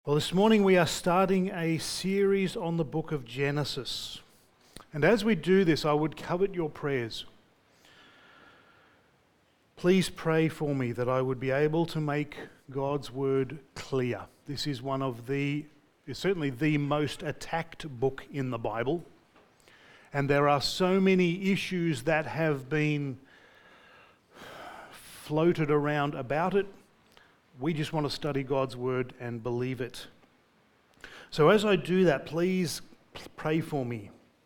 Well, this morning we are starting a series on the book of Genesis. And as we do this, I would covet your prayers. Please pray for me that I would be able to make God's word clear. This is certainly the most attacked book in the Bible. And there are so many issues that have been floated around about it. We just want to study God's word and believe it. So as I do that, please pray for me.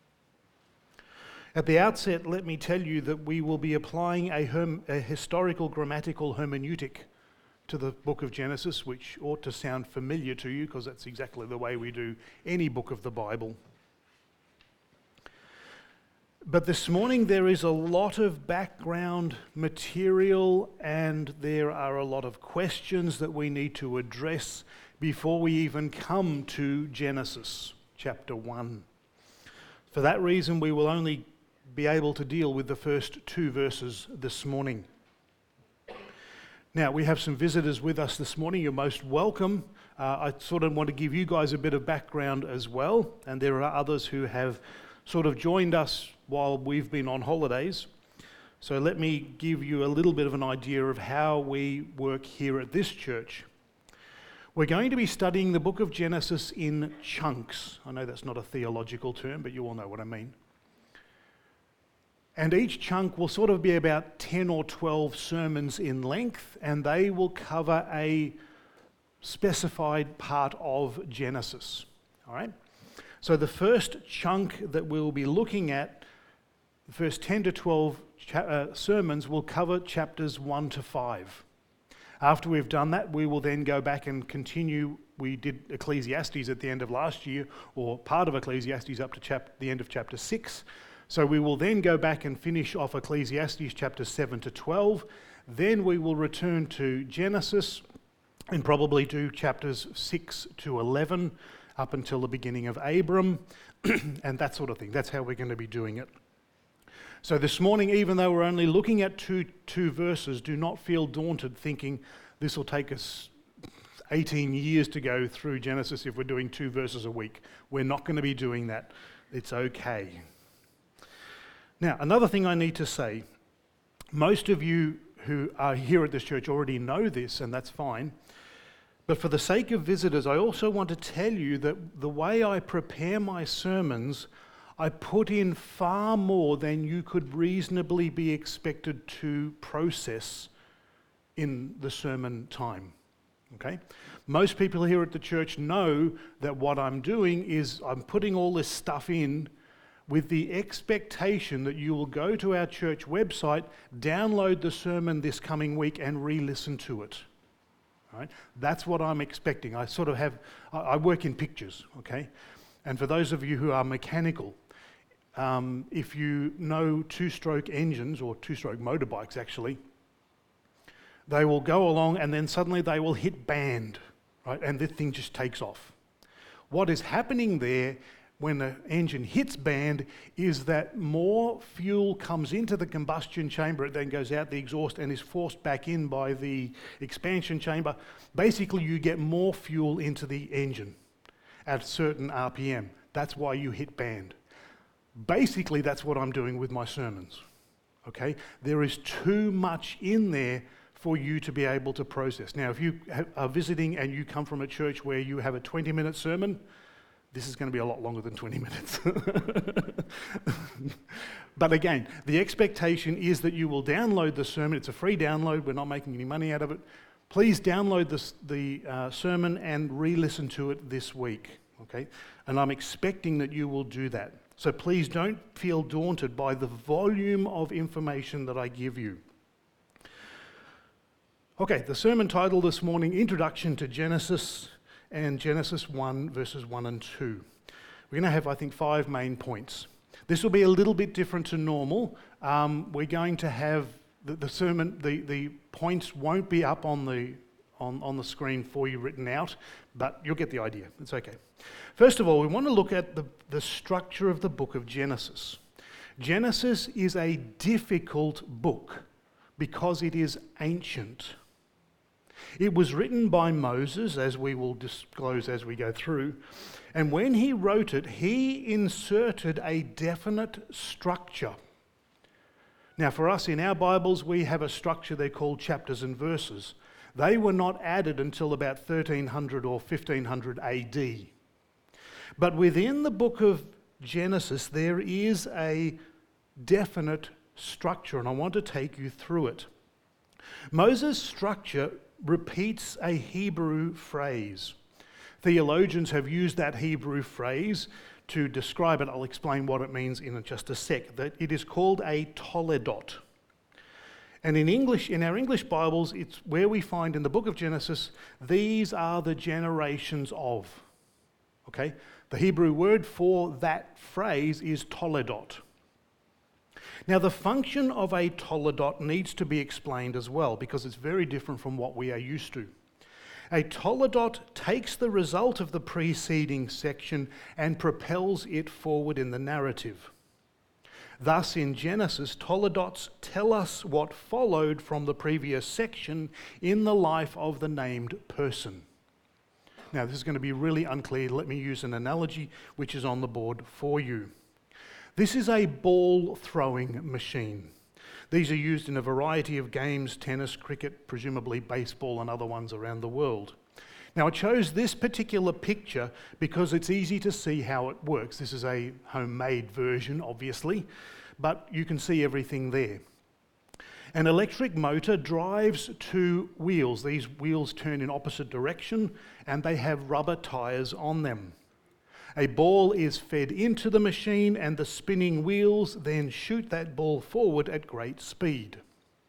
At the outset, let me tell you that we will be applying a historical grammatical hermeneutic to the book of Genesis, which ought to sound familiar to you because that's exactly the way we do any book of the Bible. But this morning there is a lot of background material and there are a lot of questions that we need to address before we even come to Genesis chapter 1. For that reason, we will only be able to deal with the first two verses this morning. Now, we have some visitors with us this morning. You're most welcome. I sort of want to give you guys a bit of background as well, and there are others who have sort of joined us while we've been on holidays. So let me give you a little bit of an idea of how we work here at this church. We're going to be studying the book of Genesis in chunks. I know that's not a theological term, but you all know what I mean. And each chunk will sort of be about 10 or 12 sermons in length, and they will cover a specified part of Genesis. All right? So the first chunk that we'll be looking at, the first 10 to 12 sermons, will cover chapters 1 to 5. After we've done that, we will then go back and continue. We did Ecclesiastes at the end of last year, or part of Ecclesiastes up to the end of chapter 6. So we will then go back and finish off Ecclesiastes chapters 7 to 12. Then we will return to Genesis and probably do chapters 6 to 11 up until the beginning of Abram and that sort of thing. That's how we're going to be doing it. So this morning, even though we're only looking at two verses, do not feel daunted thinking this will take us 18 years to go through Genesis if we're doing 2 verses a week. We're not going to be doing that. It's okay. Now, another thing I need to say, most of you who are here at this church already know this, and that's fine. But for the sake of visitors, I also want to tell you that the way I prepare my sermons, I put in far more than you could reasonably be expected to process in the sermon time. Okay? Most people here at the church know that what I'm doing is I'm putting all this stuff in with the expectation that you will go to our church website, download the sermon this coming week and re-listen to it. Right? That's what I'm expecting. I work in pictures, okay? And for those of you who are mechanical, if you know two-stroke engines, or two-stroke motorbikes actually, they will go along and then suddenly they will hit band, right? And the thing just takes off. What is happening there when the engine hits band is that more fuel comes into the combustion chamber, it then goes out the exhaust and is forced back in by the expansion chamber. Basically, you get more fuel into the engine at a certain RPM. That's why you hit band. Basically, that's what I'm doing with my sermons. Okay? There is too much in there for you to be able to process. Now, if you are visiting and you come from a church where you have a 20-minute sermon, this is going to be a lot longer than 20 minutes. But again, the expectation is that you will download the sermon. It's a free download. We're not making any money out of it. Please download the sermon and re-listen to it this week. Okay? And I'm expecting that you will do that. So please don't feel daunted by the volume of information that I give you. Okay, the sermon title this morning, Introduction to Genesis, and Genesis 1, verses 1 and 2. We're going to have, I think, 5 main points. This will be a little bit different to normal. We're going to have the sermon, the points won't be up on the screen for you written out, but you'll get the idea. It's okay. First of all, we want to look at the structure of the book of Genesis. Genesis is a difficult book because it is ancient. It was written by Moses, as we will disclose as we go through, and when he wrote it, he inserted a definite structure. Now, for us in our Bibles, we have a structure they're called chapters and verses. They were not added until about 1300 or 1500 AD. But within the book of Genesis, there is a definite structure, and I want to take you through it. Moses' structure repeats a Hebrew phrase. Theologians have used that Hebrew phrase to describe it. I'll explain what it means in just a sec. That it is called a toledot. And in English, in our English Bibles, it's where we find in the book of Genesis, these are the generations of. Okay? The Hebrew word for that phrase is toledot. Now, the function of a toledot needs to be explained as well, because it's very different from what we are used to. A toledot takes the result of the preceding section and propels it forward in the narrative. Thus, in Genesis, toledots tell us what followed from the previous section in the life of the named person. Now, this is going to be really unclear. Let me use an analogy which is on the board for you. This is a ball throwing machine. These are used in a variety of games: tennis, cricket, presumably baseball, and other ones around the world. Now, I chose this particular picture because it's easy to see how it works. This is a homemade version, obviously, but you can see everything there. An electric motor drives two wheels. These wheels turn in opposite direction, and they have rubber tires on them. A ball is fed into the machine, and the spinning wheels then shoot that ball forward at great speed.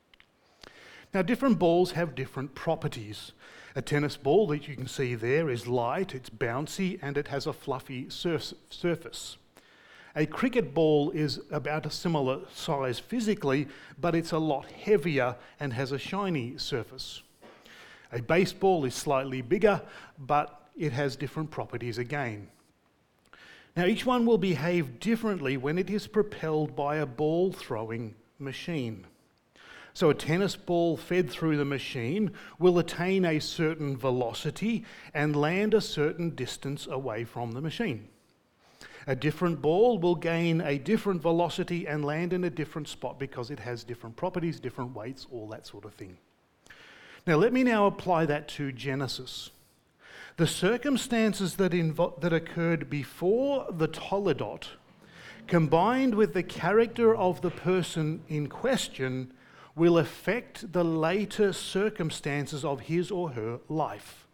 Now, different balls have different properties. A tennis ball that you can see there is light, it's bouncy, and it has a fluffy surface. A cricket ball is about a similar size physically, but it's a lot heavier and has a shiny surface. A baseball is slightly bigger, but it has different properties again. Now, each one will behave differently when it is propelled by a ball-throwing machine. So a tennis ball fed through the machine will attain a certain velocity and land a certain distance away from the machine. A different ball will gain a different velocity and land in a different spot because it has different properties, different weights, all that sort of thing. Now, let me now apply that to Genesis. The circumstances that occurred before the toledot, combined with the character of the person in question, will affect the later circumstances of his or her life.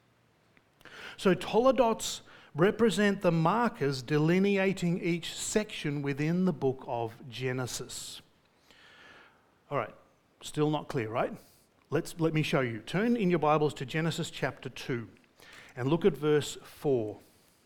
So toledots represent the markers delineating each section within the book of Genesis. All right, still not clear, right? Let me show you. Turn in your Bibles to Genesis chapter 2. And look at verse 4.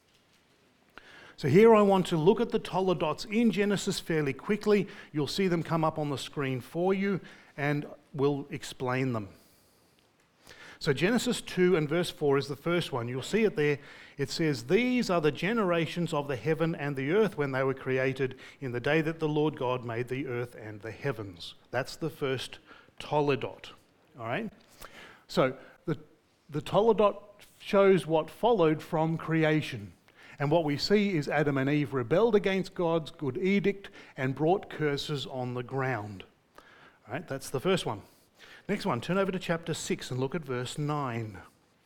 So here I want to look at the toledots in Genesis fairly quickly. You'll see them come up on the screen for you, and we'll explain them. So Genesis 2 and verse 4 is the first one. You'll see it there. It says, "These are the generations of the heaven and the earth when they were created in the day that the Lord God made the earth and the heavens." That's the first toledot. All right? So the toledot shows what followed from creation. And what we see is Adam and Eve rebelled against God's good edict and brought curses on the ground. All right, that's the first one. Next one, turn over to chapter 6 and look at verse 9.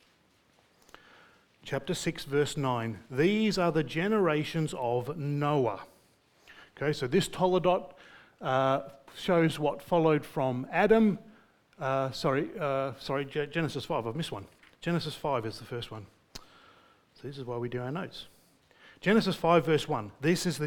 Chapter 6, verse 9. "These are the generations of Noah." Okay, so this toledot shows what followed from Adam. Genesis 5, I've missed one. Genesis 5 is the first one. So this is why we do our notes. Genesis 5 verse 1. This is the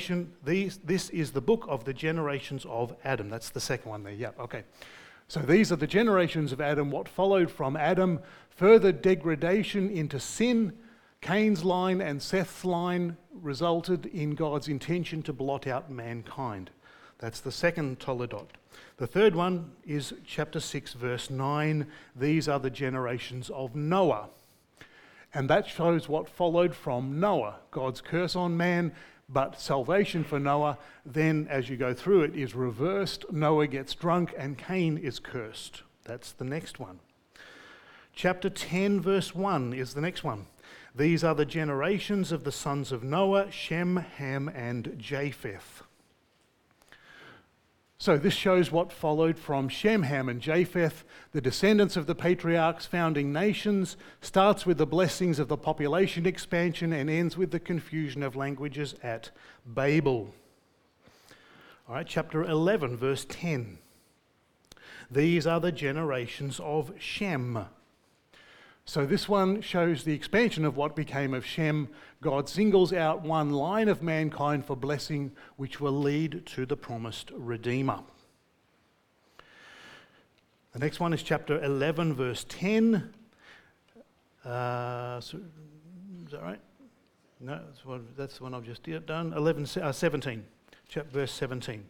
book of the generations of Adam. That's the second one there. Yep, okay. So these are the generations of Adam, what followed from Adam, further degradation into sin. Cain's line and Seth's line resulted in God's intention to blot out mankind. That's the second toledot. The third one is chapter 6, verse 9. "These are the generations of Noah." And that shows what followed from Noah. God's curse on man, but salvation for Noah. Then, as you go through it, is reversed. Noah gets drunk and Cain is cursed. That's the next one. Chapter 10, verse 1 is the next one. These are the generations of the sons of Noah, Shem, Ham, and Japheth. So this shows what followed from Shem, Ham, and Japheth, the descendants of the patriarchs founding nations, starts with the blessings of the population expansion and ends with the confusion of languages at Babel. All right, chapter 11, verse 10. These are the generations of Shem. So this one shows the expansion of what became of Shem. God singles out one line of mankind for blessing, which will lead to the promised Redeemer. The next one is chapter 11, verse 10. Is that right? No, that's the one I've just done. 17, verse 17.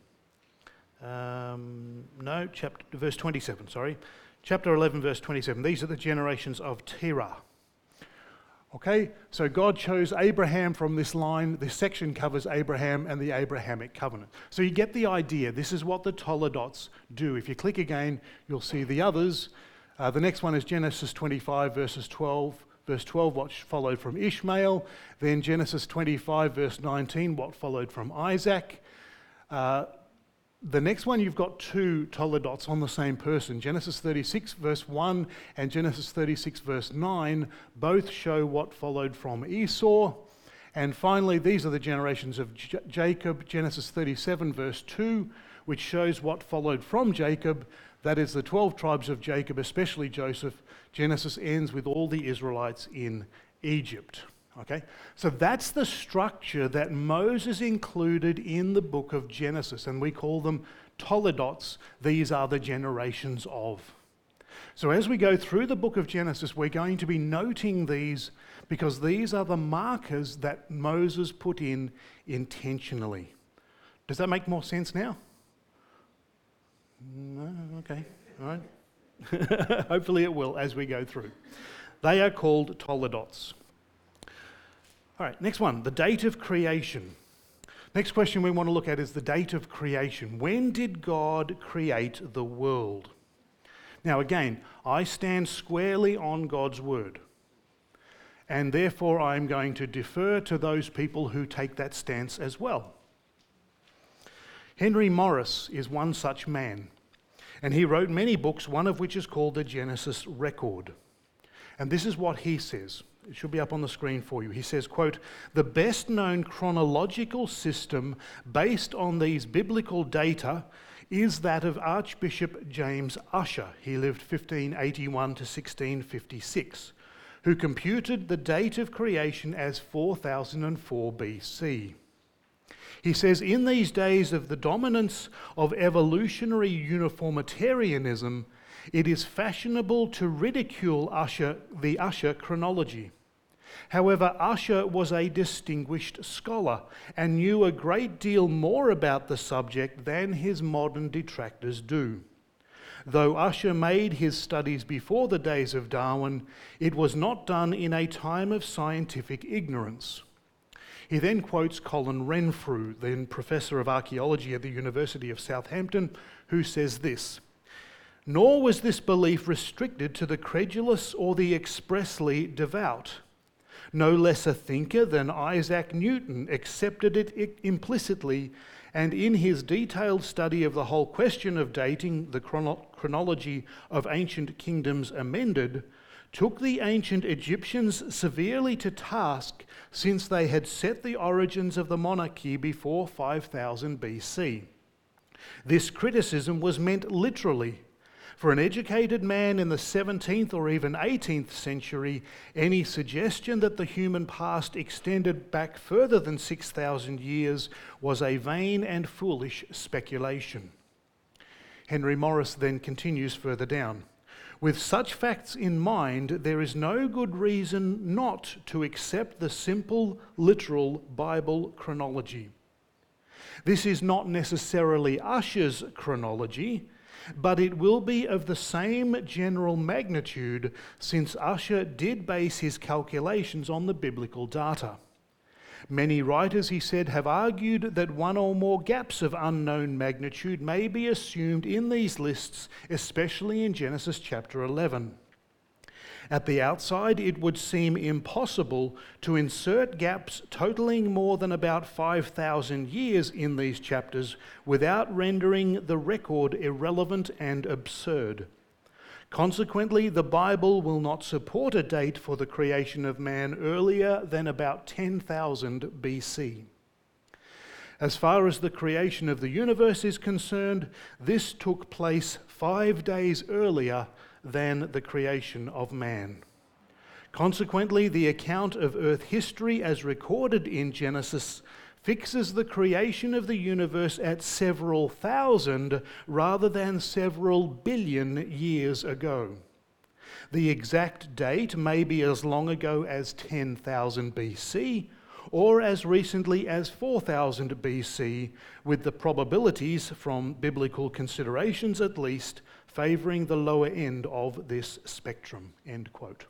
Verse 27, sorry. Chapter 11, verse 27. These are the generations of Terah. Okay, so God chose Abraham from this line. This section covers Abraham and the Abrahamic covenant. So you get the idea. This is what the Toledots do. If you click again, you'll see the others. The next one is Genesis 25, verse 12, what followed from Ishmael. Then Genesis 25, verse 19, what followed from Isaac. The next one, you've got two Toledots on the same person. Genesis 36, verse 1 and Genesis 36, verse 9, both show what followed from Esau. And finally, these are the generations of Jacob. Genesis 37, verse 2, which shows what followed from Jacob. That is the 12 tribes of Jacob, especially Joseph. Genesis ends with all the Israelites in Egypt. Okay, so that's the structure that Moses included in the book of Genesis, and we call them Toledots. These are the generations of. So as we go through the book of Genesis, we're going to be noting these because these are the markers that Moses put in intentionally. Does that make more sense now? No? Okay, all right. Hopefully it will as we go through. They are called Toledots. All right, next one, the date of creation. Next question we want to look at is the date of creation. When did God create the world? Now again, I stand squarely on God's word, and therefore I'm going to defer to those people who take that stance as well. Henry Morris is one such man, and he wrote many books, one of which is called the Genesis Record. And this is what he says. It should be up on the screen for you. He says, quote, "The best known chronological system based on these biblical data is that of Archbishop James Ussher." He lived 1581 to 1656, who computed the date of creation as 4004 BC. He says, "In these days of the dominance of evolutionary uniformitarianism, it is fashionable to ridicule the Ussher chronology. However, Ussher was a distinguished scholar and knew a great deal more about the subject than his modern detractors do. Though Ussher made his studies before the days of Darwin, it was not done in a time of scientific ignorance." He then quotes Colin Renfrew, then Professor of Archaeology at the University of Southampton, who says this, "Nor was this belief restricted to the credulous or the expressly devout. No less a thinker than Isaac Newton accepted it implicitly, and in his detailed study of the whole question of dating, the chronology of ancient kingdoms amended, took the ancient Egyptians severely to task since they had set the origins of the monarchy before 5000 BC. This criticism was meant literally. For an educated man in the 17th or even 18th century, any suggestion that the human past extended back further than 6,000 years was a vain and foolish speculation." Henry Morris then continues further down. "With such facts in mind, there is no good reason not to accept the simple, literal Bible chronology. This is not necessarily Ussher's chronology, but it will be of the same general magnitude since Ussher did base his calculations on the biblical data. Many writers, he said, have argued that one or more gaps of unknown magnitude may be assumed in these lists, especially in Genesis chapter 11. At the outside, it would seem impossible to insert gaps totaling more than about 5,000 years in these chapters without rendering the record irrelevant and absurd. Consequently, the Bible will not support a date for the creation of man earlier than about 10,000 BC. As far as the creation of the universe is concerned, this took place 5 days earlier than the creation of man. Consequently, the account of earth history as recorded in Genesis fixes the creation of the universe at several thousand rather than several billion years ago. The exact date may be as long ago as 10,000 BC or as recently as 4000 BC, with the probabilities from biblical considerations at least favouring the lower end of this spectrum, end quote.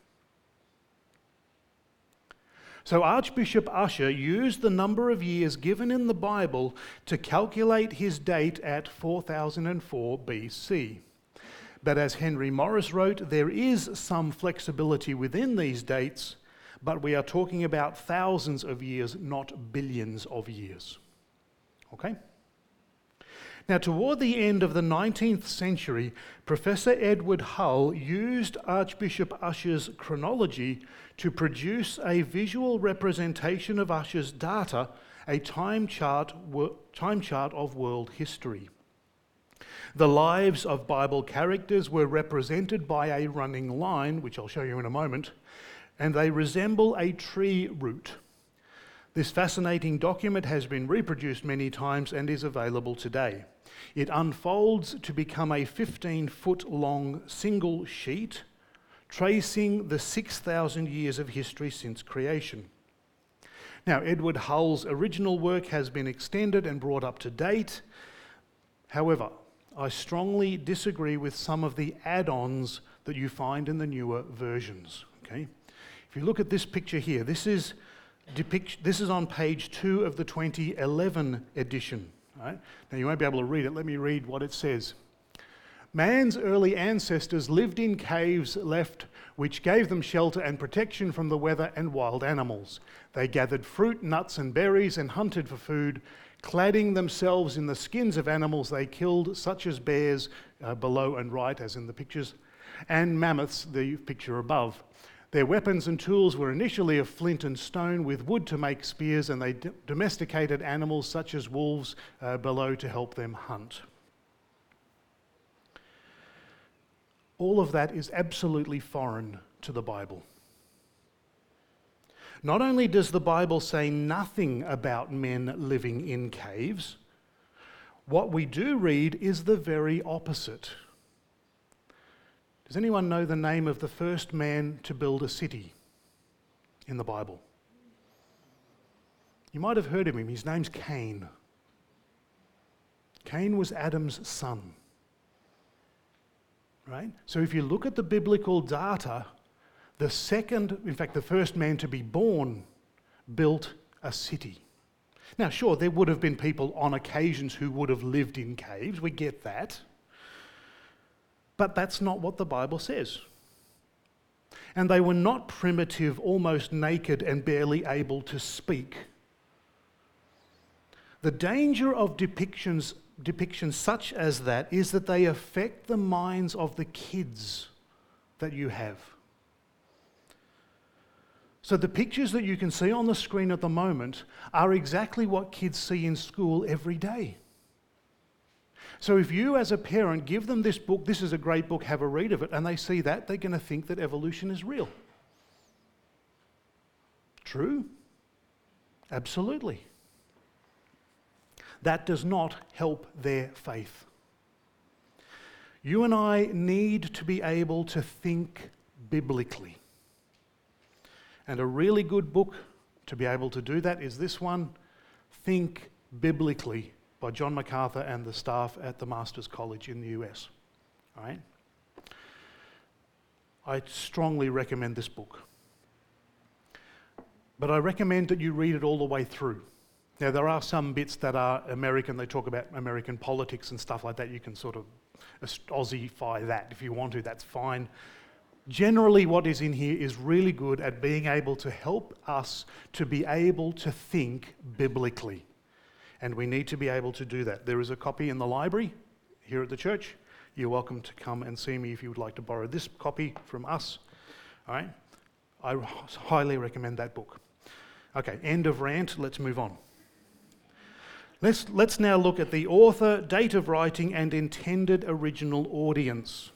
So Archbishop Ussher used the number of years given in the Bible to calculate his date at 4004 BC. But as Henry Morris wrote, there is some flexibility within these dates, but we are talking about thousands of years, not billions of years. Okay? Now, toward the end of the 19th century, Professor Edward Hull used Archbishop Ussher's chronology to produce a visual representation of Ussher's data, a time chart of world history. The lives of Bible characters were represented by a running line, which I'll show you in a moment, and they resemble a tree root. This fascinating document has been reproduced many times and is available today. It unfolds to become a 15-foot long single sheet, tracing the 6,000 years of history since creation. Now, Edward Hull's original work has been extended and brought up to date. However, I strongly disagree with some of the add-ons that you find in the newer versions. Okay? If you look at this picture here, this is on page 2 of the 2011 edition. Right? Now you won't be able to read it. Let me read what it says. Man's early ancestors lived in caves which gave them shelter and protection from the weather and wild animals. They gathered fruit, nuts and berries and hunted for food, cladding themselves in the skins of animals they killed, such as bears below and right, as in the pictures, and mammoths, the picture above. Their weapons and tools were initially of flint and stone with wood to make spears, and they domesticated animals such as wolves below to help them hunt. All of that is absolutely foreign to the Bible. Not only does the Bible say nothing about men living in caves, what we do read is the very opposite. Does anyone know the name of the first man to build a city in the Bible? You might have heard of him. His name's Cain. Cain was Adam's son. Right? So if you look at the biblical data, the first man to be born built a city. Now, sure, there would have been people on occasions who would have lived in caves. We get that. But that's not what the Bible says. And they were not primitive, almost naked and barely able to speak. The danger of depictions such as that is that they affect the minds of the kids that you have. So the pictures that you can see on the screen at the moment are exactly what kids see in school every day. So if you as a parent give them this book, this is a great book, have a read of it, and they see that, they're going to think that evolution is real. True? Absolutely. That does not help their faith. You and I need to be able to think biblically. And a really good book to be able to do that is this one, Think Biblically, by John MacArthur and the staff at the Masters College in the US. All right? I strongly recommend this book. But I recommend that you read it all the way through. Now, there are some bits that are American. They talk about American politics and stuff like that. You can sort of Aussiefy that if you want to. That's fine. Generally, what is in here is really good at being able to help us to be able to think biblically. And we need to be able to do that. There is a copy in the library here at the church. You're welcome to come and see me if you would like to borrow this copy from us. All right? I highly recommend that book. Okay, end of rant. Let's move on. Let's now look at the author, date of writing, and intended original audience.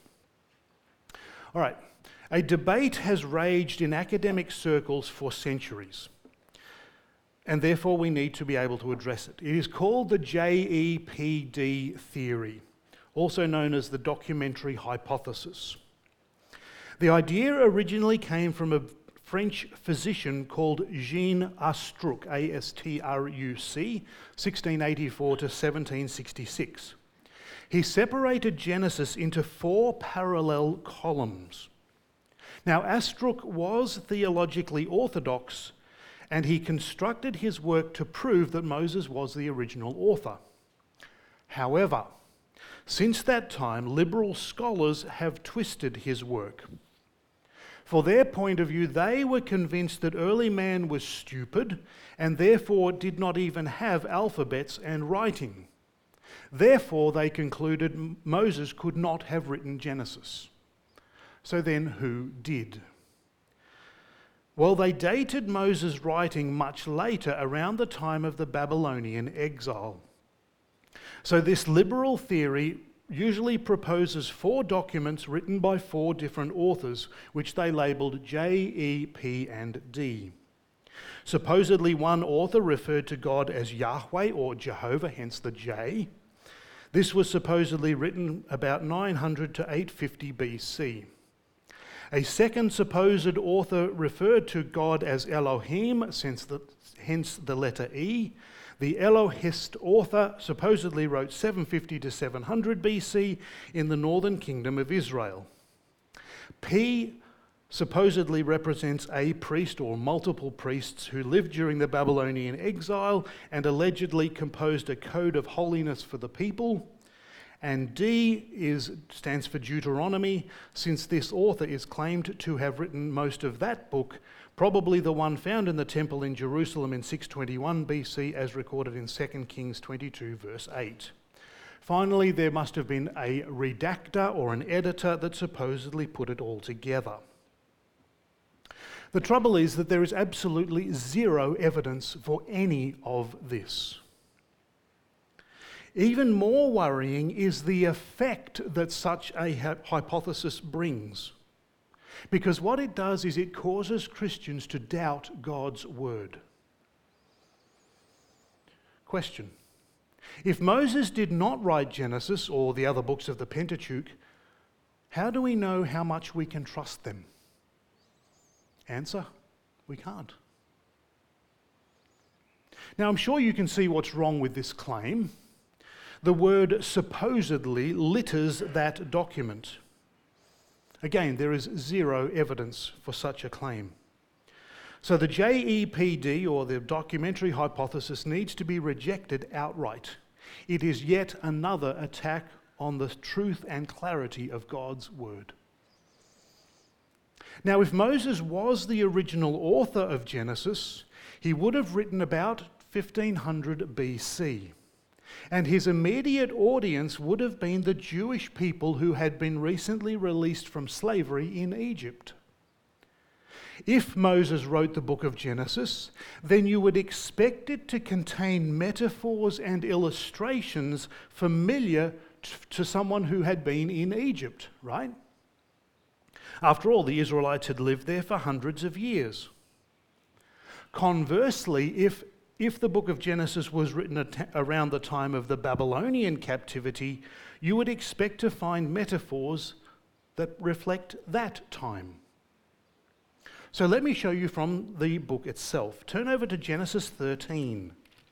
All right. A debate has raged in academic circles for centuries, and therefore we need to be able to address it. It is called the JEPD theory, also known as the documentary hypothesis. The idea originally came from a French physician called Jean Astruc, A-S-T-R-U-C, 1684 to 1766. He separated Genesis into 4 parallel columns. Now, Astruc was theologically orthodox, and he constructed his work to prove that Moses was the original author. However, since that time, liberal scholars have twisted his work. For their point of view, they were convinced that early man was stupid and therefore did not even have alphabets and writing. Therefore, they concluded Moses could not have written Genesis. So then, who did? Well, they dated Moses' writing much later, around the time of the Babylonian exile. So this liberal theory usually proposes 4 documents written by 4 different authors, which they labelled J, E, P, and D. Supposedly one author referred to God as Yahweh or Jehovah, hence the J. This was supposedly written about 900 to 850 BC. A second supposed author referred to God as Elohim, hence the letter E. The Elohist author supposedly wrote 750 to 700 BC in the northern kingdom of Israel. P supposedly represents a priest or multiple priests who lived during the Babylonian exile and allegedly composed a code of holiness for the people. And D stands for Deuteronomy, since this author is claimed to have written most of that book, probably the one found in the temple in Jerusalem in 621 BC, as recorded in 2 Kings 22, verse 8. Finally, there must have been a redactor or an editor that supposedly put it all together. The trouble is that there is absolutely zero evidence for any of this. Even more worrying is the effect that such a hypothesis brings. Because what it does is it causes Christians to doubt God's word. Question: if Moses did not write Genesis or the other books of the Pentateuch, how do we know how much we can trust them? Answer: we can't. Now, I'm sure you can see what's wrong with this claim. The word supposedly litters that document. Again, there is zero evidence for such a claim. So the JEPD, or the documentary hypothesis, needs to be rejected outright. It is yet another attack on the truth and clarity of God's word. Now, if Moses was the original author of Genesis, he would have written about 1500 BC. And his immediate audience would have been the Jewish people who had been recently released from slavery in Egypt. If Moses wrote the book of Genesis, then you would expect it to contain metaphors and illustrations familiar to someone who had been in Egypt, right? After all, the Israelites had lived there for hundreds of years. Conversely, if the book of Genesis was written around the time of the Babylonian captivity, you would expect to find metaphors that reflect that time. So let me show you from the book itself. Turn over to Genesis 13.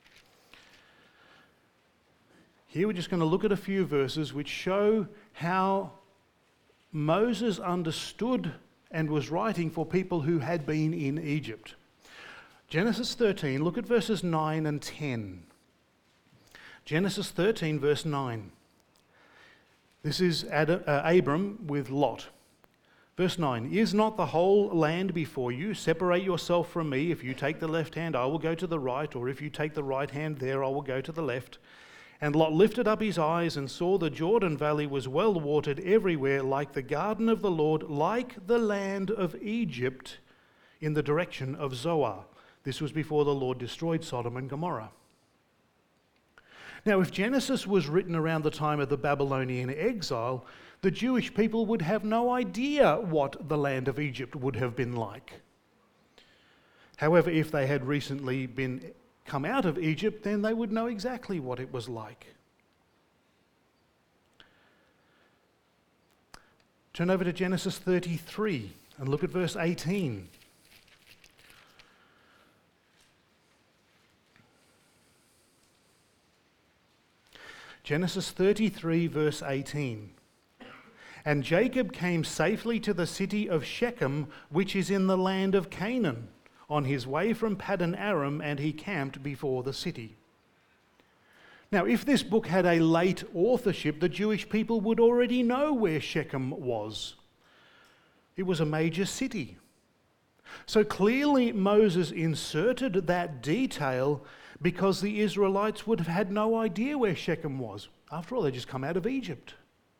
Here we're just going to look at a few verses which show how Moses understood and was writing for people who had been in Egypt. Genesis 13, look at verses 9 and 10. Genesis 13, verse 9. This is Abram with Lot. Verse 9, is not the whole land before you? Separate yourself from me. If you take the left hand, I will go to the right, or if you take the right hand, there I will go to the left. And Lot lifted up his eyes and saw the Jordan Valley was well watered everywhere, like the garden of the Lord, like the land of Egypt in the direction of Zoar. This was before the Lord destroyed Sodom and Gomorrah. Now, if Genesis was written around the time of the Babylonian exile, the Jewish people would have no idea what the land of Egypt would have been like. However, if they had recently come out of Egypt, then they would know exactly what it was like. Turn over to Genesis 33 and look at verse 18. Genesis 33, verse 18. And Jacob came safely to the city of Shechem, which is in the land of Canaan, on his way from Paddan Aram, and he camped before the city. Now, if this book had a late authorship, the Jewish people would already know where Shechem was. It was a major city. So clearly Moses inserted that detail because the Israelites would have had no idea where Shechem was. After all, they'd just come out of Egypt.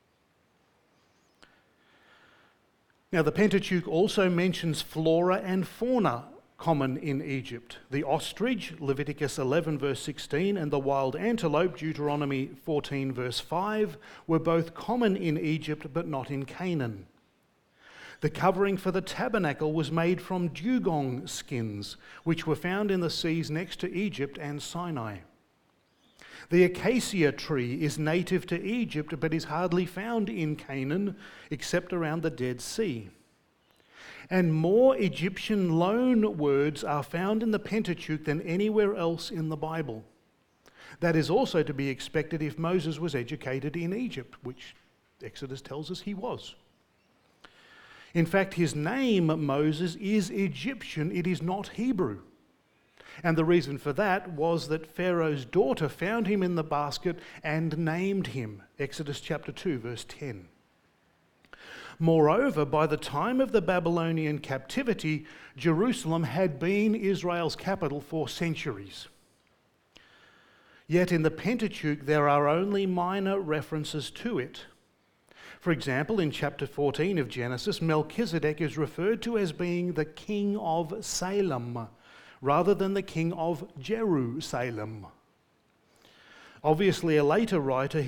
Now, the Pentateuch also mentions flora and fauna common in Egypt. The ostrich, Leviticus 11 verse 16, and the wild antelope, Deuteronomy 14 verse 5, were both common in Egypt but not in Canaan. The covering for the tabernacle was made from dugong skins, which were found in the seas next to Egypt and Sinai. The acacia tree is native to Egypt but is hardly found in Canaan except around the Dead Sea. And more Egyptian loan words are found in the Pentateuch than anywhere else in the Bible. That is also to be expected if Moses was educated in Egypt, which Exodus tells us he was. In fact, his name, Moses, is Egyptian, it is not Hebrew. And the reason for that was that Pharaoh's daughter found him in the basket and named him. Exodus chapter 2, verse 10. Moreover, by the time of the Babylonian captivity, Jerusalem had been Israel's capital for centuries. Yet in the Pentateuch there are only minor references to it. For example, in chapter 14 of Genesis, Melchizedek is referred to as being the king of Salem, rather than the king of Jerusalem. Obviously, a later writer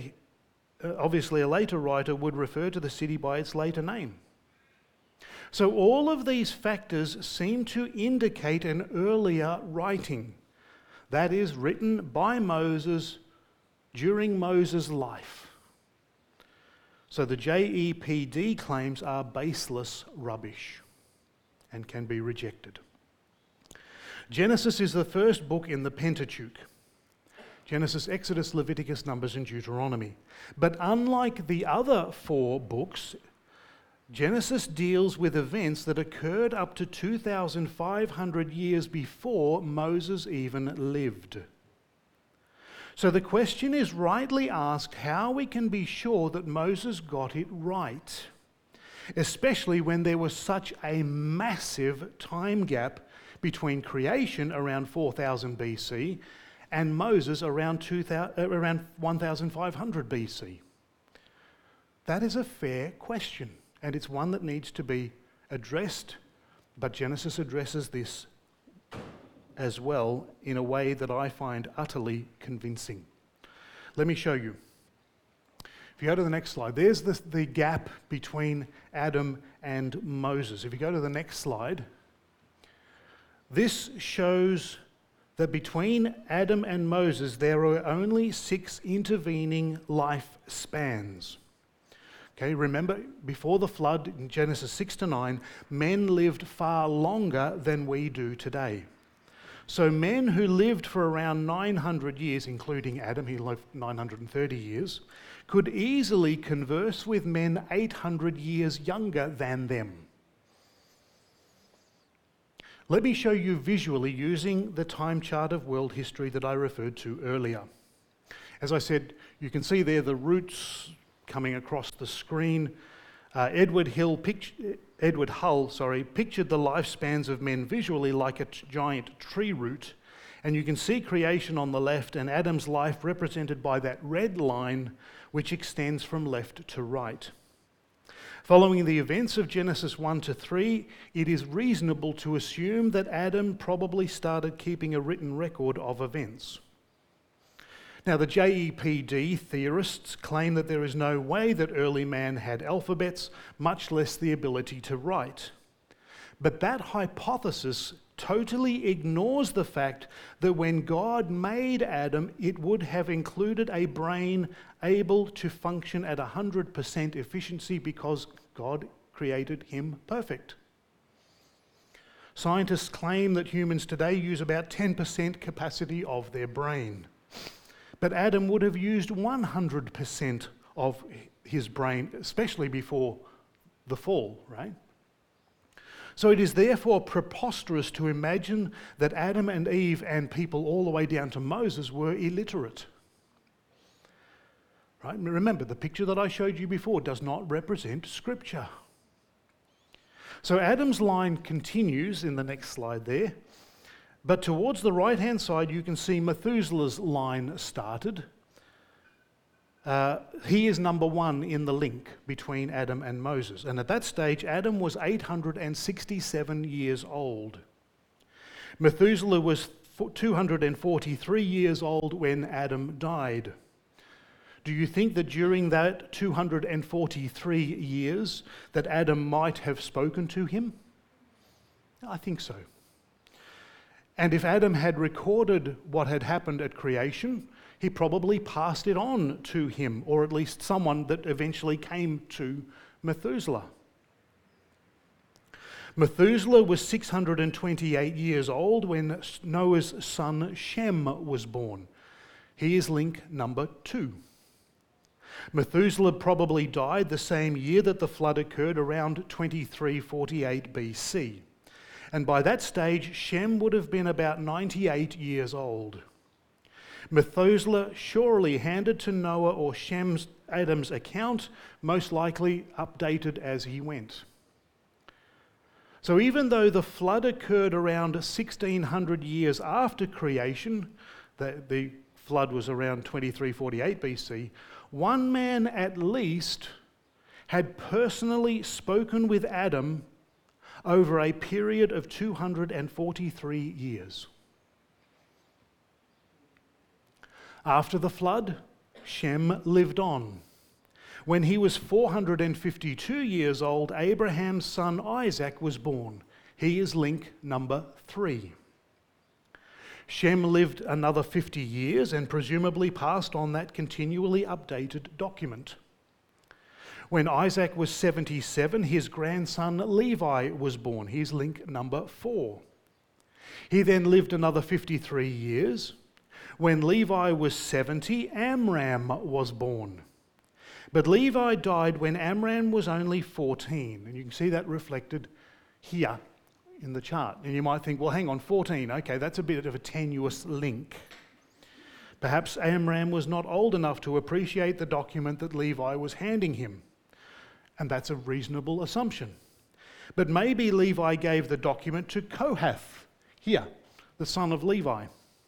would refer to the city by its later name. So all of these factors seem to indicate an earlier writing, that is, written by Moses during Moses' life. So the JEPD claims are baseless rubbish and can be rejected. Genesis is the first book in the Pentateuch. Genesis, Exodus, Leviticus, Numbers, and Deuteronomy. But unlike the other four books, Genesis deals with events that occurred up to 2,500 years before Moses even lived. So the question is rightly asked how we can be sure that Moses got it right, especially when there was such a massive time gap between creation around 4000 BC and Moses around 1500 BC. That is a fair question, and it's one that needs to be addressed, but Genesis addresses this as well in a way that I find utterly convincing. Let me show you. If you go to the next slide, there's the gap between Adam and Moses. If you go to the next slide, this shows that between Adam and Moses there are only 6 intervening life spans. Okay, remember, before the flood in Genesis 6 to 9, men lived far longer than we do today. So men who lived for around 900 years, including Adam, he lived 930 years, could easily converse with men 800 years younger than them. Let me show you visually using the time chart of world history that I referred to earlier. As I said, you can see there the routes coming across the screen. Edward Hill Edward Hull, pictured the lifespans of men visually like a giant tree root, and you can see creation on the left and Adam's life represented by that red line which extends from left to right. Following the events of Genesis 1 to 3, it is reasonable to assume that Adam probably started keeping a written record of events. Now, the JEPD theorists claim that there is no way that early man had alphabets, much less the ability to write. But that hypothesis totally ignores the fact that when God made Adam, it would have included a brain able to function at 100% efficiency because God created him perfect. Scientists claim that humans today use about 10% capacity of their brain. But Adam would have used 100% of his brain, especially before the fall, right? So it is therefore preposterous to imagine that Adam and Eve and people all the way down to Moses were illiterate. Right? Remember, the picture that I showed you before does not represent Scripture. So Adam's line continues in the next slide there, but towards the right-hand side you can see Methuselah's line started. He is number one in the link between Adam and Moses. And at that stage, Adam was 867 years old. Methuselah was 243 years old when Adam died. Do you think that during that 243 years that Adam might have spoken to him? I think so. And if Adam had recorded what had happened at creation, he probably passed it on to him, or at least someone that eventually came to Methuselah. Methuselah was 628 years old when Noah's son Shem was born. He is link number 2. Methuselah probably died the same year that the flood occurred, around 2348 BC. And by that stage, Shem would have been about 98 years old. Methuselah surely handed to Noah or Adam's account, most likely updated as he went. So even though the flood occurred around 1600 years after creation, the flood was around 2348 BC, one man at least had personally spoken with Adam over a period of 243 years. After the flood, Shem lived on. When he was 452 years old, Abraham's son Isaac was born. He is link number 3. Shem lived another 50 years and presumably passed on that continually updated document. When Isaac was 77, his grandson Levi was born. He's link number 4. He then lived another 53 years. When Levi was 70, Amram was born. But Levi died when Amram was only 14. And you can see that reflected here in the chart. And you might think, well, hang on, 14. Okay, that's a bit of a tenuous link. Perhaps Amram was not old enough to appreciate the document that Levi was handing him. And that's a reasonable assumption. But maybe Levi gave the document to Kohath, here, the son of Levi.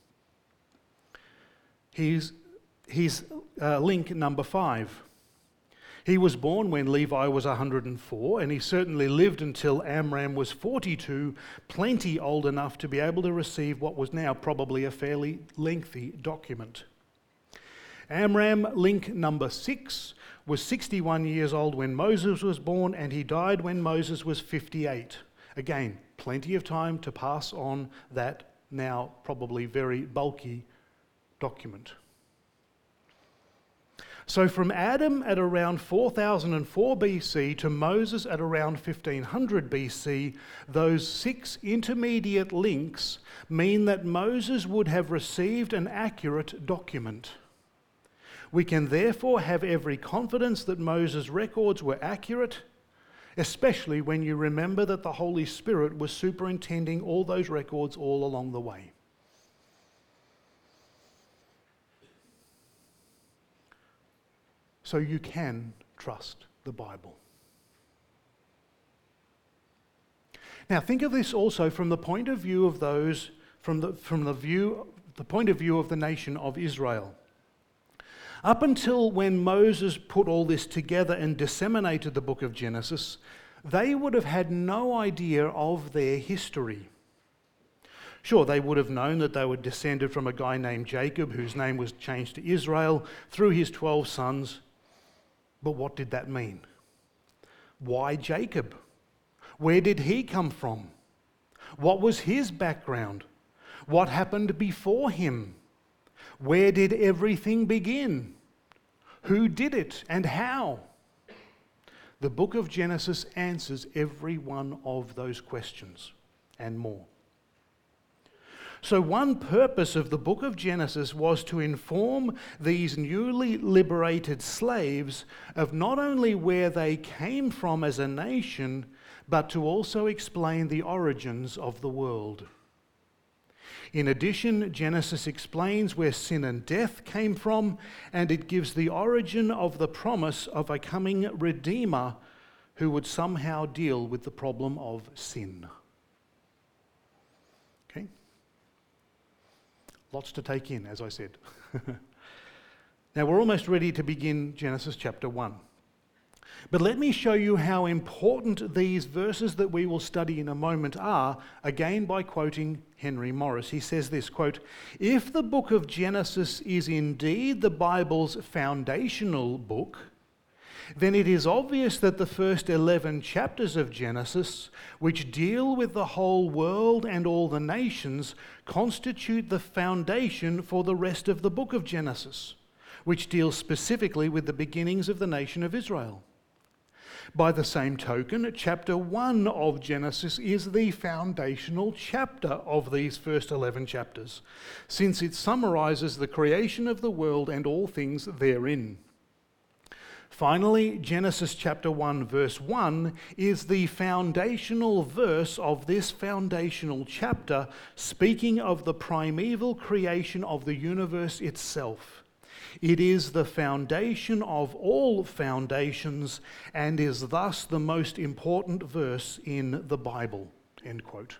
He's link number 5. He was born when Levi was 104, and he certainly lived until Amram was 42, plenty old enough to be able to receive what was now probably a fairly lengthy document. Amram, link number 6, was 61 years old when Moses was born, and he died when Moses was 58. Again, plenty of time to pass on that now probably very bulky document. So from Adam at around 4004 BC to Moses at around 1500 BC, those 6 intermediate links mean that Moses would have received an accurate document. We can therefore have every confidence that Moses' records were accurate, especially when you remember that the Holy Spirit was superintending all those records all along the way. So you can trust the Bible. Now think of this also from the point of view of those, the point of view of the nation of Israel. Up until when Moses put all this together and disseminated the book of Genesis, they would have had no idea of their history. Sure, they would have known that they were descended from a guy named Jacob, whose name was changed to Israel, through his 12 sons. But what did that mean? Why Jacob? Where did he come from? What was his background? What happened before him? Where did everything begin? Who did it and how? The book of Genesis answers every one of those questions and more. So one purpose of the book of Genesis was to inform these newly liberated slaves of not only where they came from as a nation, but to also explain the origins of the world. In addition, Genesis explains where sin and death came from, and it gives the origin of the promise of a coming Redeemer who would somehow deal with the problem of sin. Okay? Lots to take in, as I said. Now, we're almost ready to begin Genesis chapter 1. But let me show you how important these verses that we will study in a moment are, again by quoting Henry Morris. He says this, quote, "If the book of Genesis is indeed the Bible's foundational book, then it is obvious that the first 11 chapters of Genesis, which deal with the whole world and all the nations, constitute the foundation for the rest of the book of Genesis, which deals specifically with the beginnings of the nation of Israel. By the same token, chapter 1 of Genesis is the foundational chapter of these first 11 chapters, since it summarizes the creation of the world and all things therein. Finally, Genesis chapter 1 verse 1 is the foundational verse of this foundational chapter, speaking of the primeval creation of the universe itself. It is the foundation of all foundations and is thus the most important verse in the Bible." End quote.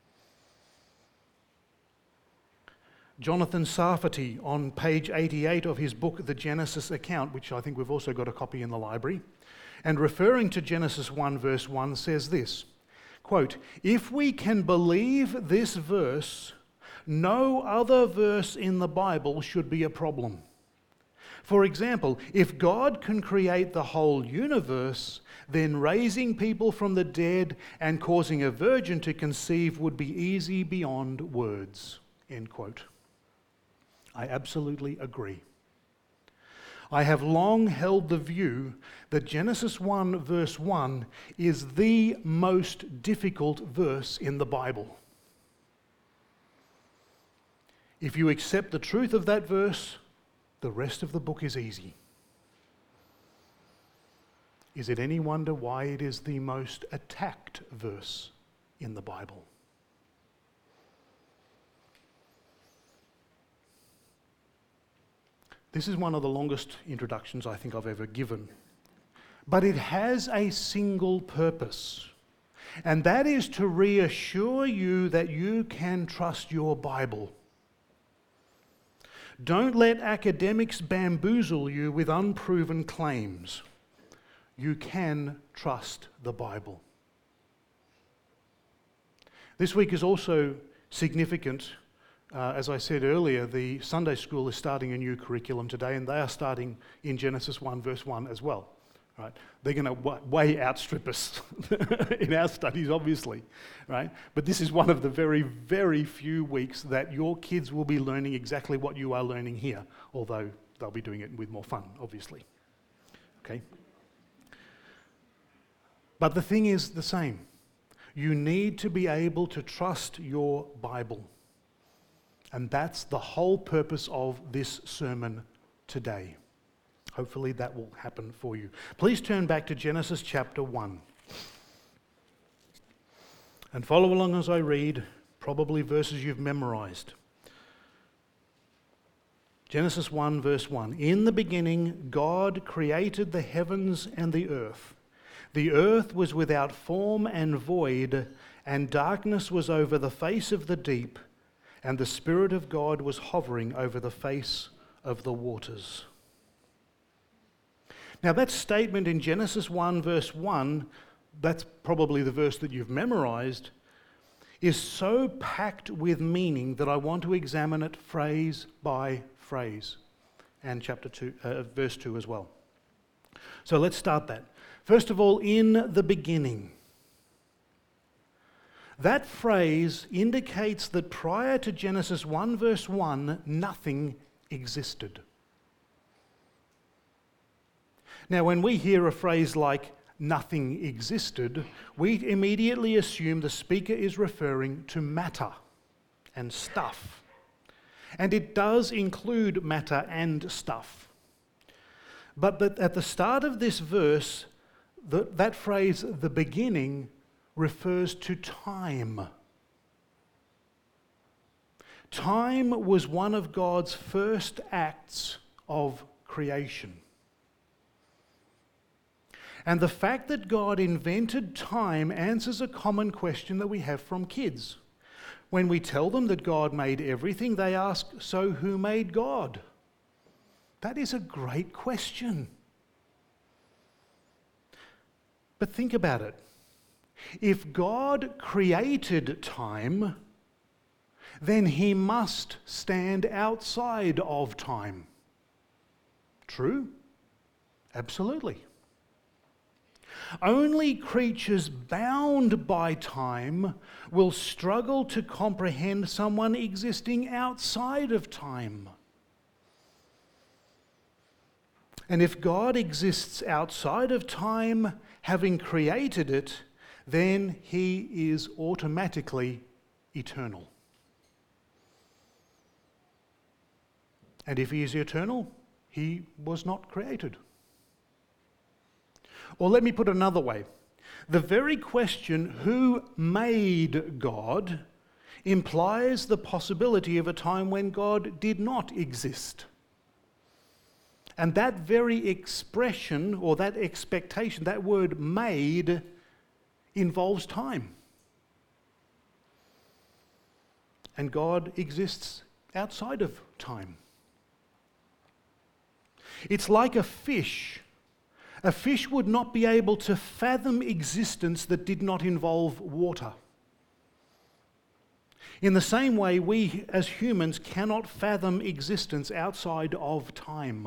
Jonathan Sarfati, on page 88 of his book, The Genesis Account, which I think we've also got a copy in the library, and referring to Genesis 1 verse 1 says this, quote, "If we can believe this verse, no other verse in the Bible should be a problem. For example, if God can create the whole universe, then raising people from the dead and causing a virgin to conceive would be easy beyond words." End quote. I absolutely agree. I have long held the view that Genesis 1 verse 1 is the most difficult verse in the Bible. If you accept the truth of that verse, the rest of the book is easy. Is it any wonder why it is the most attacked verse in the Bible? This is one of the longest introductions I think I've ever given. But it has a single purpose, and that is to reassure you that you can trust your Bible. Don't let academics bamboozle you with unproven claims. You can trust the Bible. This week is also significant. As I said earlier, the Sunday school is starting a new curriculum today, and they are starting in Genesis 1 verse 1 as well. Right? They're going to way outstrip us in our studies, obviously. Right? But this is one of the very, very few weeks that your kids will be learning exactly what you are learning here, although they'll be doing it with more fun, obviously. Okay? But the thing is the same. You need to be able to trust your Bible. And that's the whole purpose of this sermon today. Hopefully that will happen for you. Please turn back to Genesis chapter 1. And follow along as I read, probably verses you've memorized. Genesis 1 verse 1. "In the beginning, God created the heavens and the earth. The earth was without form and void, and darkness was over the face of the deep, and the Spirit of God was hovering over the face of the waters. Now that statement in Genesis 1 verse 1, that's probably the verse that you've memorized, is so packed with meaning that I want to examine it phrase by phrase, and verse 2 as well. So let's start that. First of all, in the beginning. That phrase indicates that prior to Genesis 1 verse 1, nothing existed. Now, when we hear a phrase like nothing existed, we immediately assume the speaker is referring to matter and stuff. And it does include matter and stuff. But at the start of this verse, that phrase, the beginning, refers to time. Time was one of God's first acts of creation. And the fact that God invented time answers a common question that we have from kids. When we tell them that God made everything, they ask, so who made God? That is a great question. But think about it. If God created time, then he must stand outside of time. True? Absolutely. Only creatures bound by time will struggle to comprehend someone existing outside of time. And if God exists outside of time, having created it, then he is automatically eternal. And if he is eternal, he was not created. Or let me put it another way. The very question, who made God, implies the possibility of a time when God did not exist. And that very expression, or that expectation, that word made, involves time. And God exists outside of time. It's like a fish. A fish would not be able to fathom existence that did not involve water. In the same way, we as humans cannot fathom existence outside of time.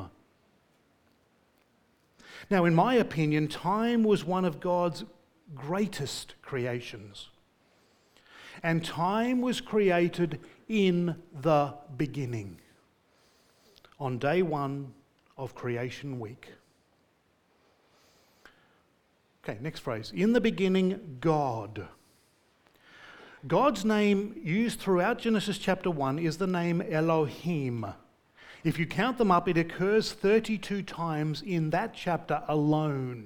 Now, in my opinion, time was one of God's greatest creations. And time was created in the beginning, on day one of creation week. Okay, next phrase. In the beginning, God. God's name used throughout Genesis chapter 1 is the name Elohim. If you count them up, it occurs 32 times in that chapter alone.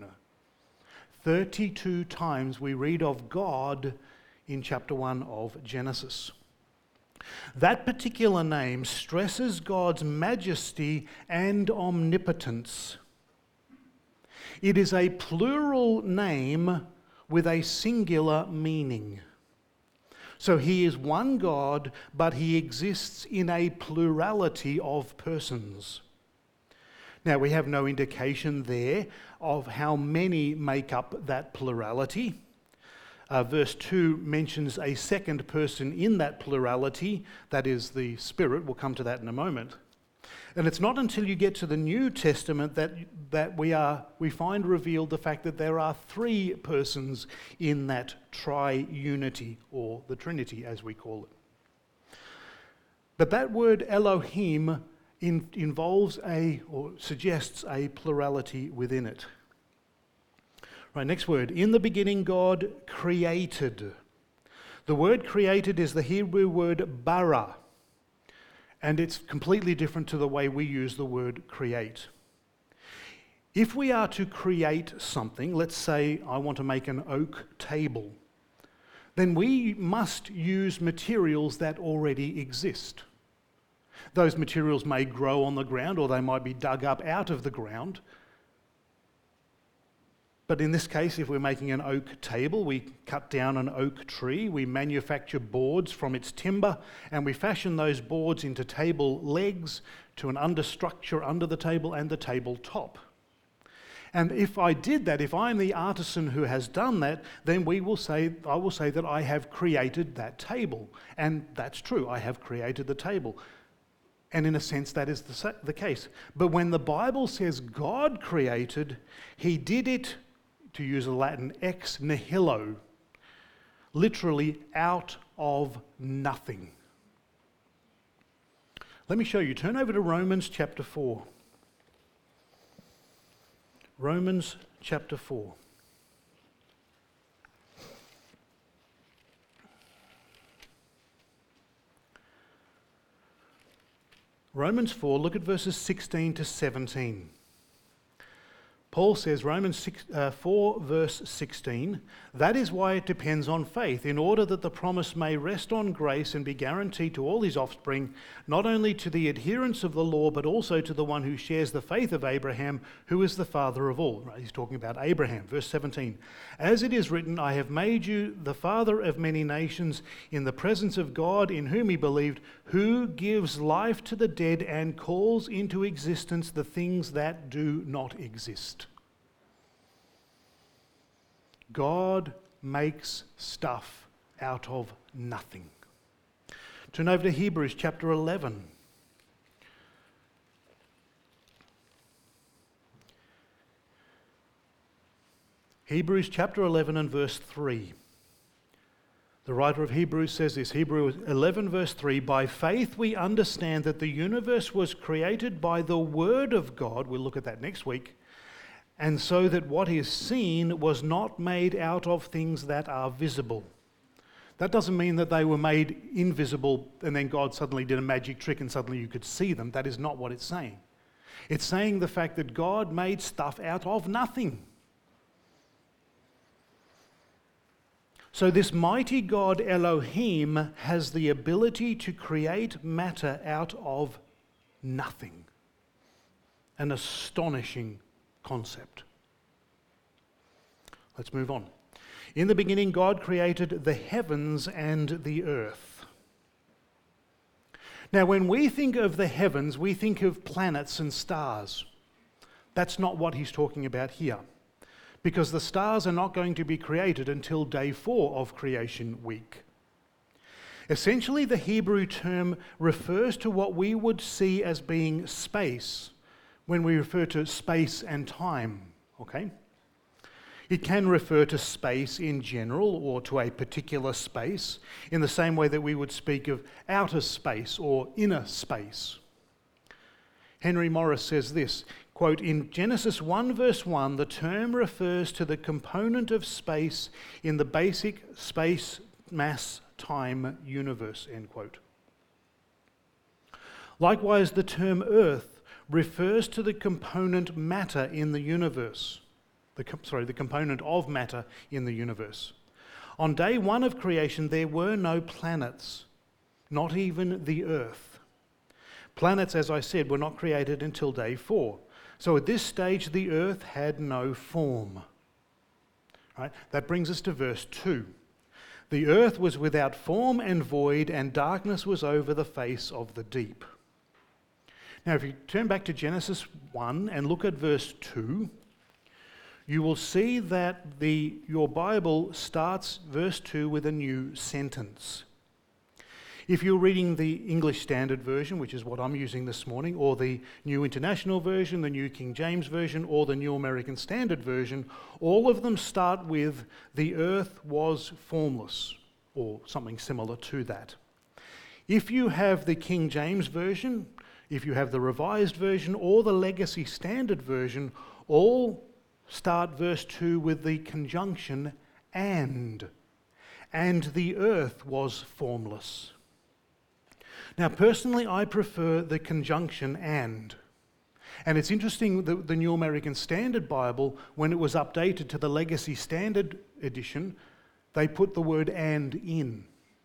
32 times we read of God in chapter 1 of Genesis. That particular name stresses God's majesty and omnipotence. It is a plural name with a singular meaning. So he is one God, but he exists in a plurality of persons. Now, we have no indication there of how many make up that plurality. Verse 2 mentions a second person in that plurality, that is the Spirit. We'll come to that in a moment. And it's not until you get to the New Testament that we find revealed the fact that there are three persons in that triunity, or the Trinity as we call it. But that word Elohim involves or suggests a plurality within it. Right, next word. In the beginning, God created. The word created is the Hebrew word bara. And it's completely different to the way we use the word create. If we are to create something, let's say I want to make an oak table, then we must use materials that already exist. Those materials may grow on the ground, or they might be dug up out of the ground. But in this case, if we're making an oak table, we cut down an oak tree, we manufacture boards from its timber, and we fashion those boards into table legs to an understructure under the table and the table top. And if I did that, if I'm the artisan who has done that, then I will say that I have created that table. And that's true, I have created the table. And in a sense, that is the case. But when the Bible says God created, he did it, to use a Latin, ex nihilo, literally out of nothing. Let me show you. Turn over to Romans chapter 4. Romans chapter 4. Romans 4, look at verses 16 to 17. Paul says, Romans 4 verse 16, that is why it depends on faith, in order that the promise may rest on grace and be guaranteed to all his offspring, not only to the adherents of the law, but also to the one who shares the faith of Abraham, who is the father of all. Right, he's talking about Abraham. Verse 17, as it is written, I have made you the father of many nations in the presence of God, in whom he believed, who gives life to the dead and calls into existence the things that do not exist. God makes stuff out of nothing. Turn over to Hebrews chapter 11. Hebrews chapter 11 and verse 3. The writer of Hebrews says this, Hebrews 11 verse 3, by faith we understand that the universe was created by the word of God, we'll look at that next week, and so that what is seen was not made out of things that are visible. That doesn't mean that they were made invisible and then God suddenly did a magic trick and suddenly you could see them. That is not what it's saying. It's saying the fact that God made stuff out of nothing. So this mighty God Elohim has the ability to create matter out of nothing. An astonishing concept. Let's move on. In the beginning, God created the heavens and the earth. Now, when we think of the heavens, we think of planets and stars. That's not what he's talking about here, because the stars are not going to be created until day 4 of creation week. Essentially, the Hebrew term refers to what we would see as being space when we refer to space and time, okay? It can refer to space in general or to a particular space in the same way that we would speak of outer space or inner space. Henry Morris says this, quote, in Genesis 1 verse 1, the term refers to the component of space in the basic space, mass, time universe, end quote. Likewise, the term earth refers to the component matter in the universe. The component of matter in the universe. On day 1 of creation, there were no planets, not even the earth. Planets, as I said, were not created until day 4. So at this stage, the earth had no form. Right? That brings us to verse 2. The earth was without form and void, and darkness was over the face of the deep. Now, if you turn back to Genesis 1 and look at verse 2, you will see that your Bible starts verse 2 with a new sentence. If you're reading the English Standard Version, which is what I'm using this morning, or the New International Version, the New King James Version, or the New American Standard Version, all of them start with, the earth was formless, or something similar to that. If you have the King James Version, if you have the Revised Version or the Legacy Standard Version, all start verse 2 with the conjunction and the earth was formless. Now, personally, I prefer the conjunction and it's interesting that the New American Standard Bible, when it was updated to the Legacy Standard Edition, they put the word and in.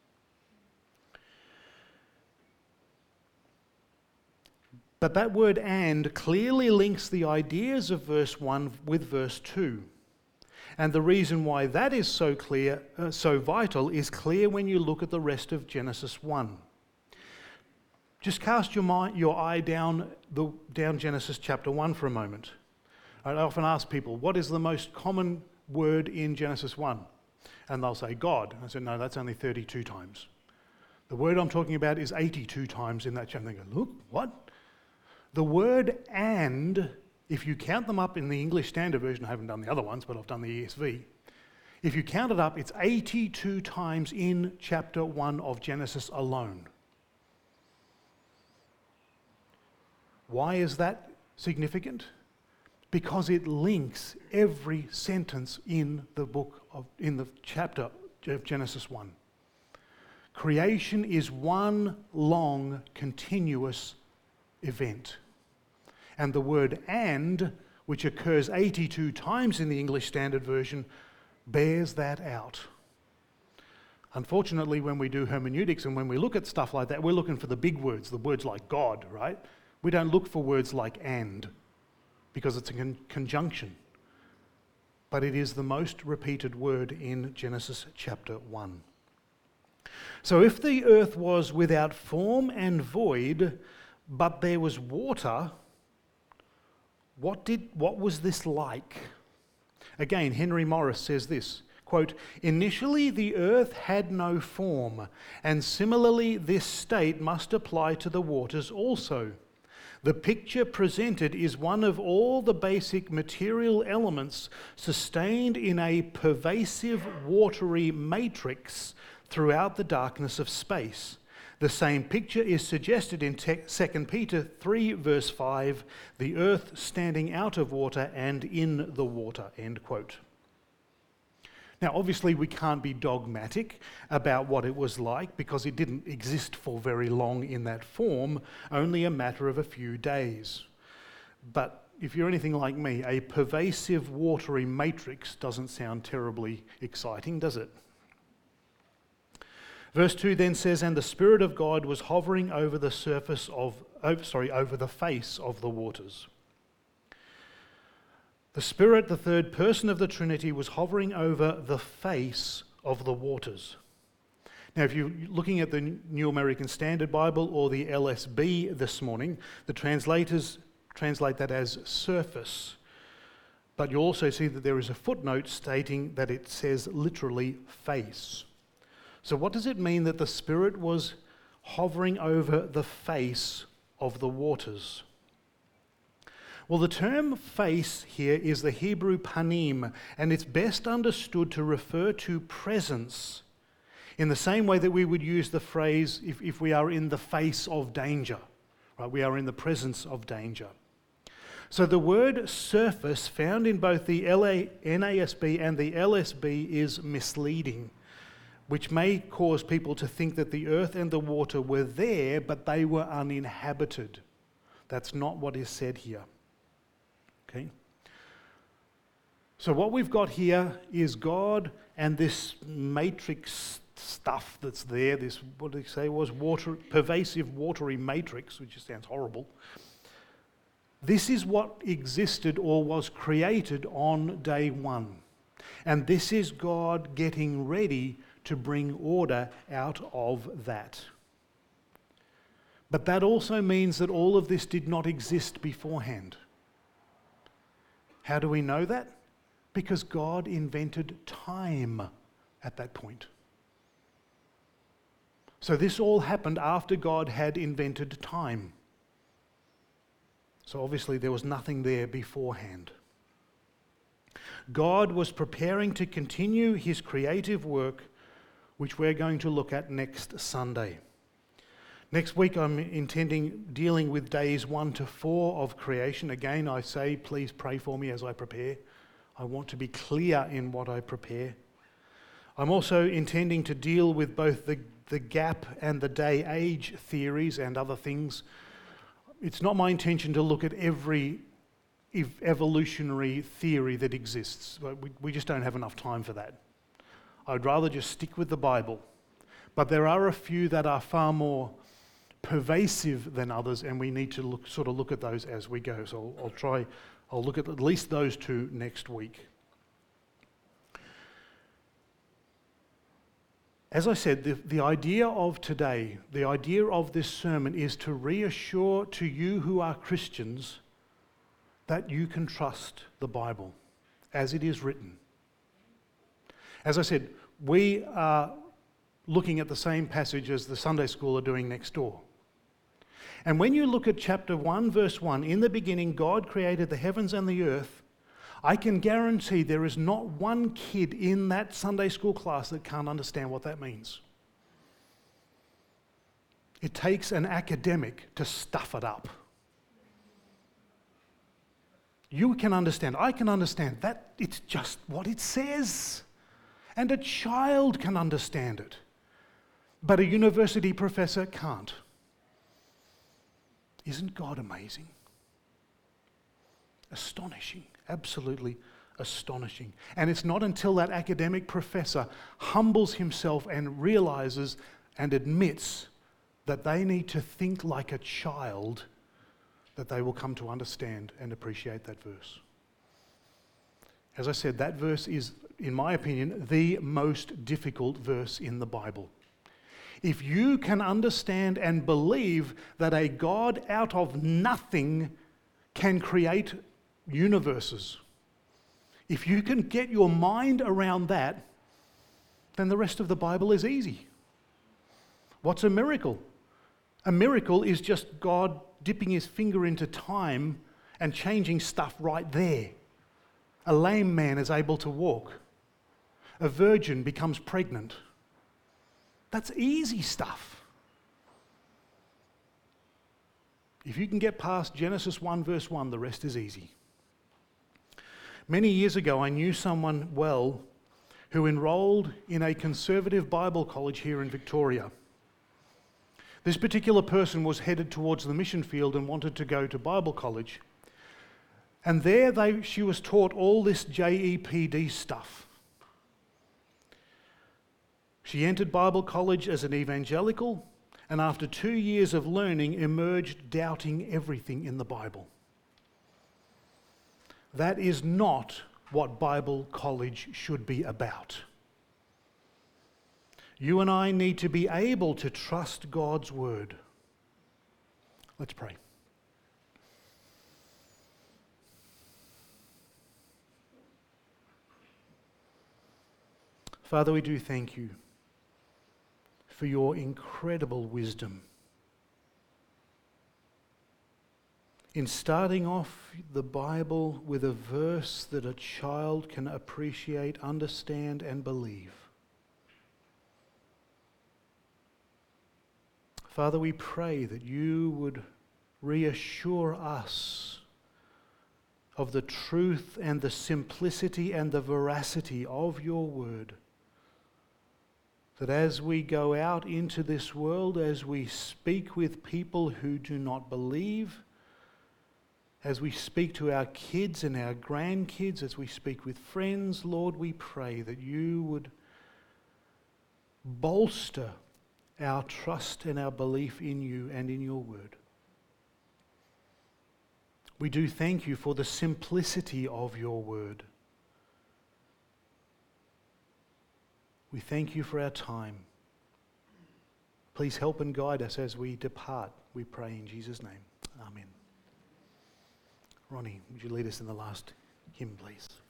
But that word and clearly links the ideas of verse 1 with verse 2. And the reason why that is so clear, so vital, is clear when you look at the rest of Genesis 1. Just cast your eye down Genesis chapter 1 for a moment. I often ask people, what is the most common word in Genesis 1? And they'll say, God. I said, no, that's only 32 times. The word I'm talking about is 82 times in that chapter. They go, look, what? The word and, if you count them up in the English Standard Version, I haven't done the other ones, but I've done the ESV. If you count it up, it's 82 times in chapter 1 of Genesis alone. Why is that significant? Because it links every sentence in the chapter of Genesis 1. Creation is one long, continuous event. And the word and, which occurs 82 times in the English Standard Version, bears that out. Unfortunately, when we do hermeneutics and when we look at stuff like that, we're looking for the big words, the words like God, right? We don't look for words like and, because it's a conjunction. But it is the most repeated word in Genesis chapter 1. So if the earth was without form and void, but there was water, what was this like? Again, Henry Morris says this, quote, initially the earth had no form, and similarly this state must apply to the waters also. The picture presented is one of all the basic material elements sustained in a pervasive watery matrix throughout the darkness of space. The same picture is suggested in 2 Peter 3 verse 5, the earth standing out of water and in the water, end quote. Now, obviously, we can't be dogmatic about what it was like because it didn't exist for very long in that form, only a matter of a few days. But if you're anything like me, a pervasive watery matrix doesn't sound terribly exciting, does it? Verse 2 then says, and the Spirit of God was hovering over the over the face of the waters. The Spirit, the third person of the Trinity, was hovering over the face of the waters. Now, if you're looking at the New American Standard Bible or the LSB this morning, the translators translate that as surface. But you also see that there is a footnote stating that it says literally face. So what does it mean that the Spirit was hovering over the face of the waters? Well, the term face here is the Hebrew panim, and it's best understood to refer to presence in the same way that we would use the phrase if we are in the face of danger, right? We are in the presence of danger. So the word surface found in both the NASB and the LSB is misleading, which may cause people to think that the earth and the water were there, but they were uninhabited. That's not what is said here. Okay? So what we've got here is God and this matrix stuff that's there, this, what did he say was, pervasive watery matrix, which just sounds horrible. This is what existed or was created on day one. And this is God getting ready to bring order out of that. But that also means that all of this did not exist beforehand. How do we know that? Because God invented time at that point. So this all happened after God had invented time. So obviously there was nothing there beforehand. God was preparing to continue his creative work, which we're going to look at next Sunday. Next week I'm intending dealing with days 1 to 4 of creation. Again, I say please pray for me as I prepare. I want to be clear in what I prepare. I'm also intending to deal with both the gap and the day-age theories and other things. It's not my intention to look at every evolutionary theory that exists. We just don't have enough time for that. I'd rather just stick with the Bible. But there are a few that are far more pervasive than others, and we need to look at those as we go. So I'll look at least those two next week. As I said, the idea of today, the idea of this sermon is to reassure to you who are Christians that you can trust the Bible as it is written. As I said, we are looking at the same passage as the Sunday school are doing next door. And when you look at chapter 1, verse 1, in the beginning God created the heavens and the earth, I can guarantee there is not one kid in that Sunday school class that can't understand what that means. It takes an academic to stuff it up. You can understand, I can understand that it's just what it says. And a child can understand it. But a university professor can't. Isn't God amazing? Astonishing, absolutely astonishing. And it's not until that academic professor humbles himself and realizes and admits that they need to think like a child that they will come to understand and appreciate that verse. As I said, that verse is, in my opinion, the most difficult verse in the Bible. If you can understand and believe that a God out of nothing can create universes, if you can get your mind around that, then the rest of the Bible is easy. What's a miracle? A miracle is just God dipping his finger into time and changing stuff right there. A lame man is able to walk. A virgin becomes pregnant. That's easy stuff. If you can get past Genesis 1 verse 1, the rest is easy. Many years ago, I knew someone well who enrolled in a conservative Bible college here in Victoria. This particular person was headed towards the mission field and wanted to go to Bible college. And there she was taught all this JEPD stuff. She entered Bible college as an evangelical, and after 2 years of learning, emerged doubting everything in the Bible. That is not what Bible college should be about. You and I need to be able to trust God's word. Let's pray. Father, we do thank you for your incredible wisdom in starting off the Bible with a verse that a child can appreciate, understand, and believe. Father, we pray that you would reassure us of the truth and the simplicity and the veracity of your word. That as we go out into this world, as we speak with people who do not believe, as we speak to our kids and our grandkids, as we speak with friends, Lord, we pray that you would bolster our trust and our belief in you and in your word. We do thank you for the simplicity of your word. We thank you for our time. Please help and guide us as we depart, we pray in Jesus' name. Amen. Ronnie, would you lead us in the last hymn, please?